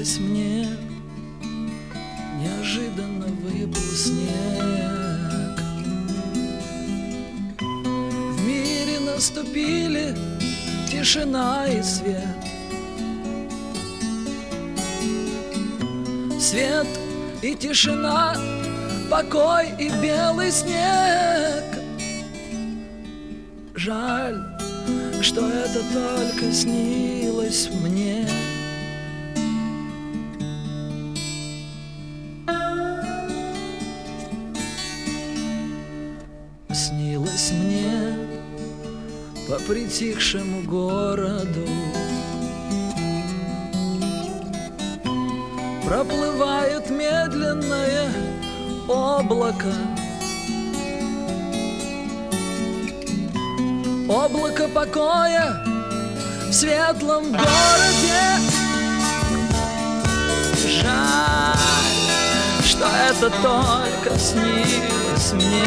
Снилось мне, неожиданно выпал снег. В мире наступили тишина и свет. Свет и тишина, покой и белый снег. Жаль, что это только снилось мне. Снилось мне по притихшему городу проплывает медленное облако. Облако покоя в светлом городе. Жаль, что это только снилось мне.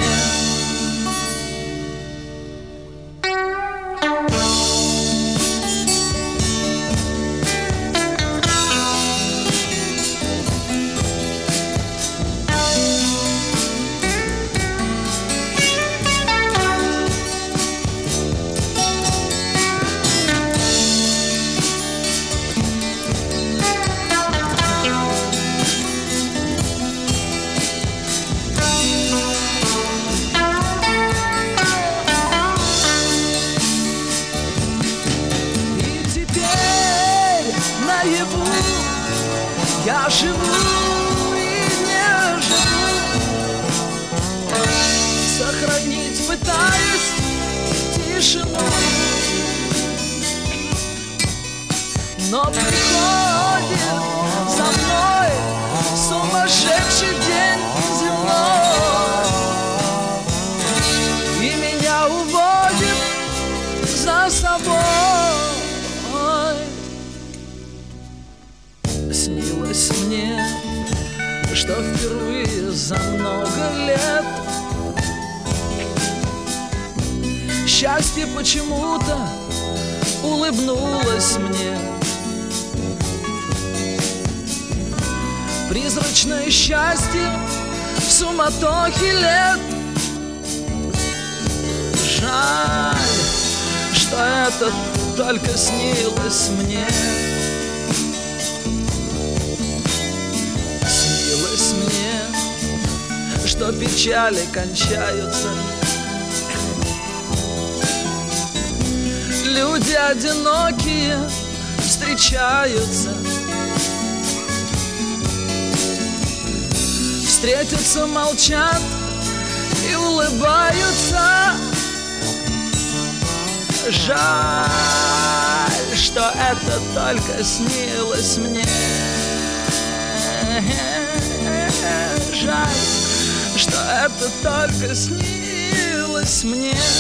Я живу и не живу, сохранить пытаюсь тишину, но приходит за мной сумасшедший день земной, и меня уводит за собой. Снилось мне, что впервые за много лет счастье почему-то улыбнулось мне. Призрачное счастье в суматохе лет. Жаль, что это только снилось мне. Снилось мне, что печали кончаются, люди одинокие встречаются, встретятся, молчат и улыбаются. Жаль, что это только снилось мне. Жаль, что это только снилось мне.